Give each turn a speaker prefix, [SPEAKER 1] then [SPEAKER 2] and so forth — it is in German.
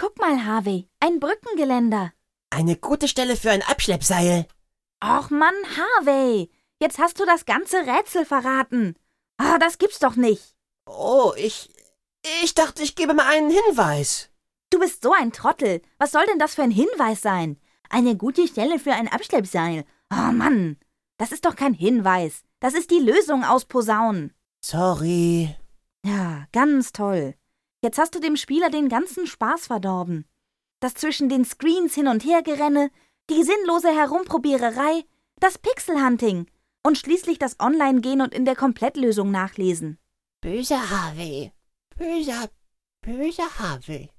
[SPEAKER 1] Guck mal, Harvey, ein Brückengeländer.
[SPEAKER 2] Eine gute Stelle für ein Abschleppseil.
[SPEAKER 1] Och Mann, Harvey, jetzt hast du das ganze Rätsel verraten. Ah, das gibt's doch nicht.
[SPEAKER 2] Oh, ich dachte, ich gebe mal einen Hinweis.
[SPEAKER 1] Du bist so ein Trottel. Was soll denn das für ein Hinweis sein? Eine gute Stelle für ein Abschleppseil. Oh Mann, das ist doch kein Hinweis. Das ist die Lösung aus Posaunen.
[SPEAKER 2] Sorry.
[SPEAKER 1] Ja, ganz toll. Jetzt hast du dem Spieler den ganzen Spaß verdorben. Das zwischen den Screens hin und her gerenne, die sinnlose Herumprobiererei, das Pixelhunting und schließlich das Online-Gehen und in der Komplettlösung nachlesen.
[SPEAKER 2] Böser Harvey. Böser Harvey.